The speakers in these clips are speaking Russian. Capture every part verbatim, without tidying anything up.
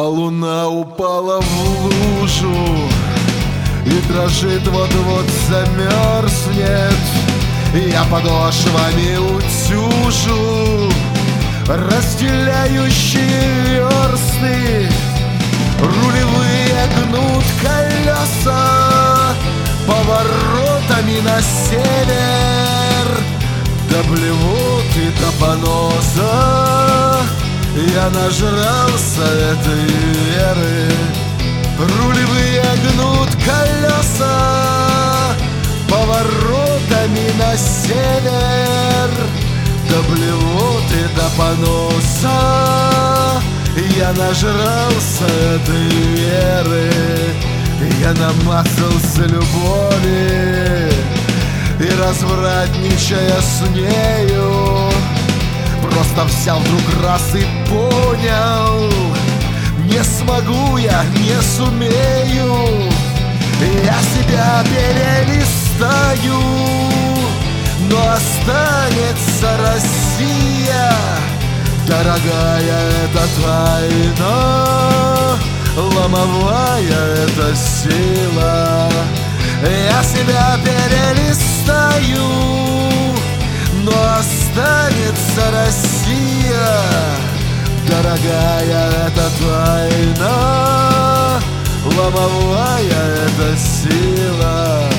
луна упала в лужу и дрожит, вот-вот замерзнет. Я подошвами утюжу разделяющие версты. Рулевые гнут колеса поворотами на север. До блевоты, до поноса я нажрался этой веры. Рулевые гнут колеса поворотами на север. До блевоты, до поноса я нажрался этой веры. Я намазался любови и, развратничая с нею, просто взял вдруг раз и понял: не смогу я, не сумею. Я себя перелистаю, но останется Россия. Дорогая эта тайна, ломовая эта сила. Я себя перелистаю, но останется Россия. Дорогая эта тайна, ломовая эта сила.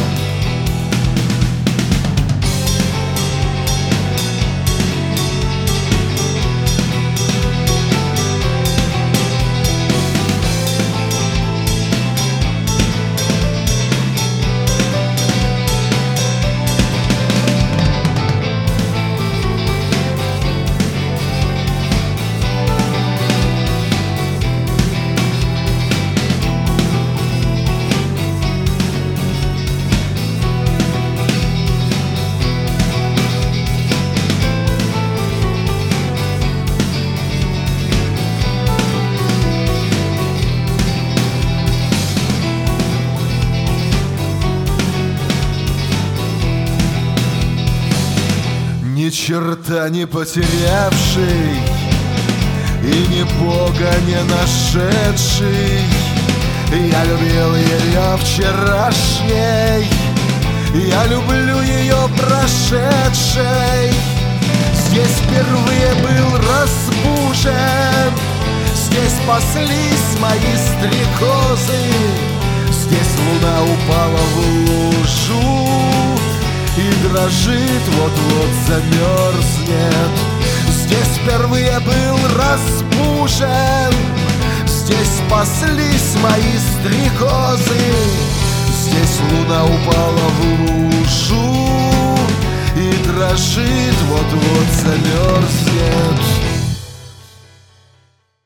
Ни черта не потерявший и ни Бога не нашедший, я любил ее вчерашней, я люблю ее прошедшей. Здесь впервые был разбужен, здесь паслись мои стрекозы. Здесь луна упала в лужу и дрожит, вот-вот замерзнет. Здесь впервые был разбужен, здесь паслись мои стрекозы. Здесь луна упала в лужу и дрожит, вот-вот замерзнет.